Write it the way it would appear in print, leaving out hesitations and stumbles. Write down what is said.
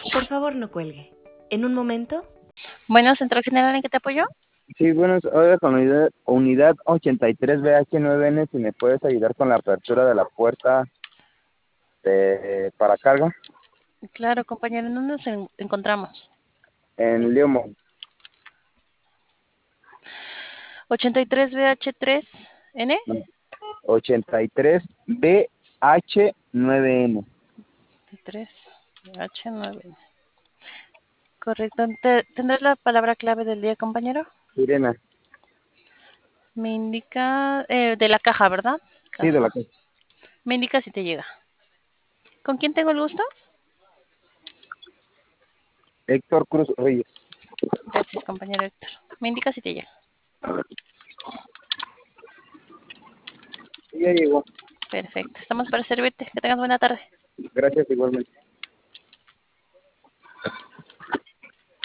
Por favor, no cuelgue. En un momento. Bueno, Central General, ¿en qué te apoyo? Sí, buenos, oiga, con unidad 83BH9N, si me puedes ayudar con la apertura de la puerta para carga Claro, compañero, ¿en dónde nos encontramos? en Leomo. 83BH3N. 83BH9N. 83BH9. Correcto. ¿Tendrás la palabra clave del día, compañero? Sirena. Me indica de la caja, ¿verdad? Sí, de la Caja. casa. Me indica si te llega. ¿Con quién tengo el gusto? Héctor Cruz Reyes. Gracias, compañero Héctor. Me indica si te llega. Sí, ya llegó. Perfecto. Estamos para servirte. Que tengas buena tarde. Gracias igualmente.